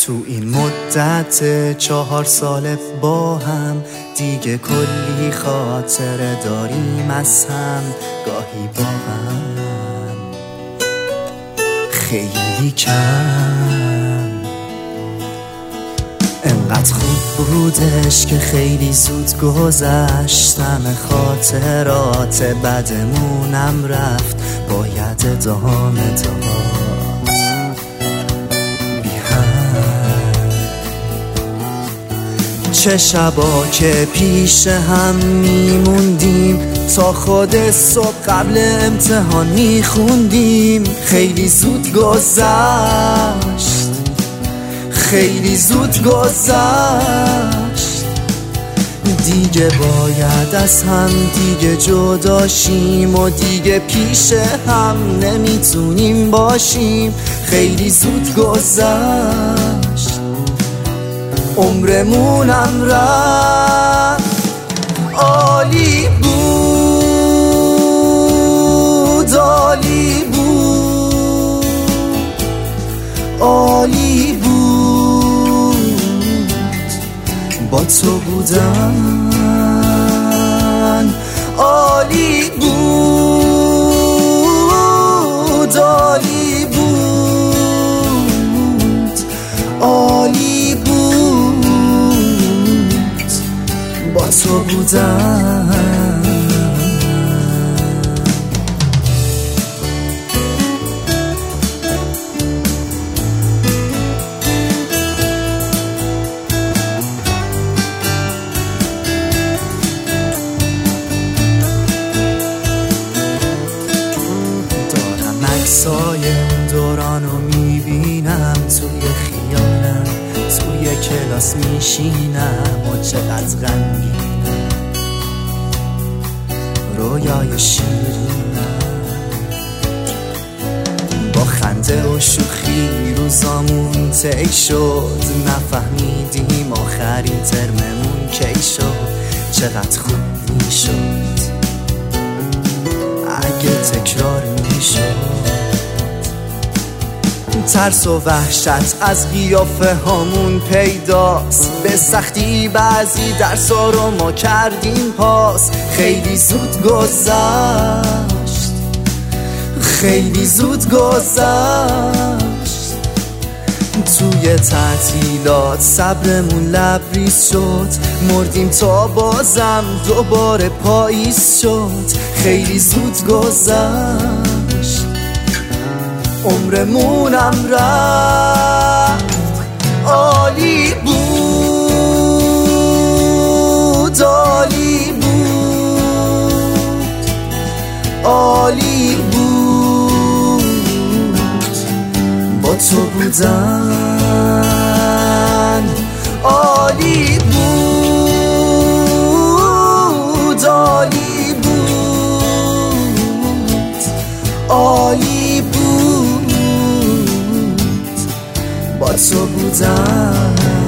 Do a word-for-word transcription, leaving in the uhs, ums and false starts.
تو این مدت چهار ساله با هم دیگه کلی خاطره داریم از هم، گاهی با هم خیلی کم. انقدر خوب بودش که خیلی زود گذشت، همه خاطرات بدمونم رفت، باید ادامه داد. چه شبا که پیش هم میموندیم تا خود صبح قبل امتحان میخوندیم. خیلی زود گذشت، خیلی زود گذشت، دیگه باید از هم دیگه جداشیم و دیگه پیش هم نمیتونیم باشیم. خیلی زود گذشت، عمرمونم رفت. عالی بود، عالی بود، عالی بود با تو بودن. عالی بود، عالی بود، عالی بود با تو بودن. دارم عکسای اون دورانو میبینم توی خیالم، توی کلاس میشینم و چقدر غمگینم، رویای شیرینم. با خنده و شوخی روزامون طی شد، نفهمیدیم آخرین ترممون کی شد. چقدر خوب میشد اگه تکرار میشد. ترس و وحشت از قیافه هامون پیداست، به سختی بعضی درسا رو ما کردیم پاس. خیلی زود گذشت، خیلی زود گذشت، توی تعطیلات صبرمون لبریز شد، مردیم تا بازم دوباره پاییز شد. خیلی زود گذشت، عمرمونم رفت. عالی بود، عالی بود، عالی بود با تو بودن. عالی بود، عالی بود، عالی بود با تو بودن.